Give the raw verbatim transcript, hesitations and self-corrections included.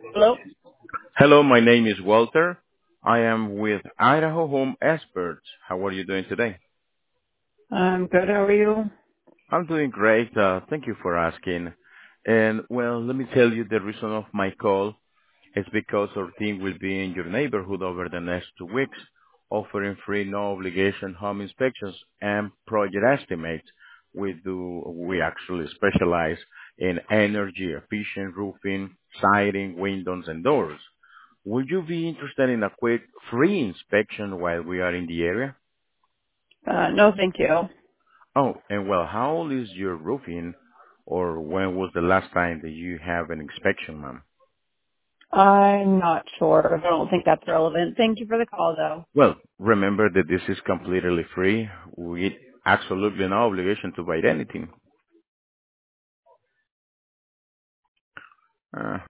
Hello. Hello, my name is Walter. I am with Idaho Home Experts. How are you doing today? I'm good. How are you? I'm doing great. Uh, thank you for asking. And well, let me tell you the reason of my call is because our team will be in your neighborhood over the next two weeks, offering free, no obligation home inspections and project estimates. We do, we actually specialize in energy efficient roofing, siding, windows, and doors. Would you be interested in a quick free inspection while we are in the area? Uh, no, thank you. Oh, and well, how old is your roofing, or when was the last time that you have an inspection, ma'am? I'm not sure. I don't think that's relevant. Thank you for the call, though. Well, remember that this is completely free with absolutely no obligation to buy anything. Uh,